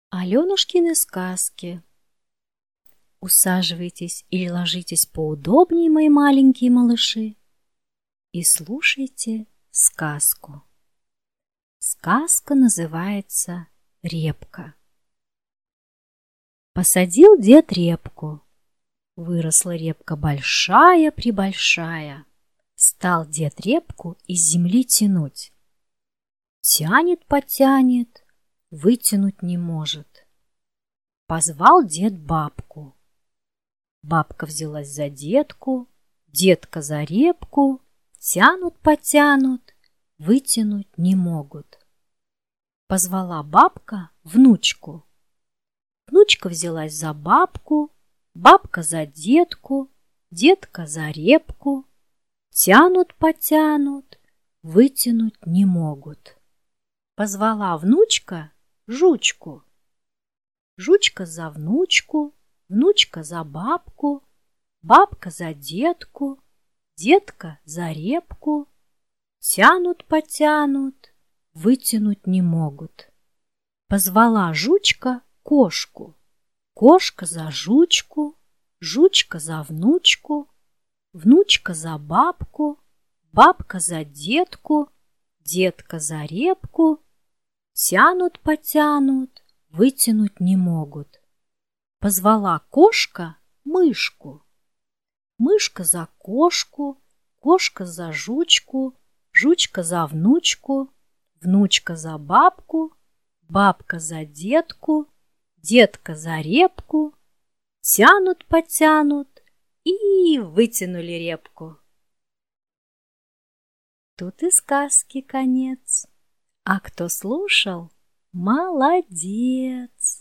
Аленушкины сказки. Усаживайтесь или ложитесь поудобнее, мои маленькие малыши, и слушайте сказку. Сказка называется «Репка». Посадил дед репку. Выросла репка большая-пребольшая. Стал дед репку из земли тянуть. Тянет-потянет, вытянуть не может. Позвал дед бабку. Бабка взялась за детку, детка за репку. Тянут-потянут, вытянуть не могут. Позвала бабка внучку. Внучка взялась за бабку, бабка за детку, детка за репку. Тянут-потянут, вытянуть не могут. Позвала внучка жучку. Жучка за внучку, внучка за бабку, бабка за детку, детка за репку. Тянут-потянут, вытянуть не могут. Позвала жучка кошку. Кошка за жучку, жучка за внучку, внучка за бабку, бабка за детку, детка за репку. Тянут-потянут, вытянуть не могут. Позвала кошка мышку. Мышка за кошку, кошка за жучку, жучка за внучку, внучка за бабку, бабка за детку, детка за репку. Тянут-потянут и вытянули репку. Тут и сказки конец. А кто слушал, молодец!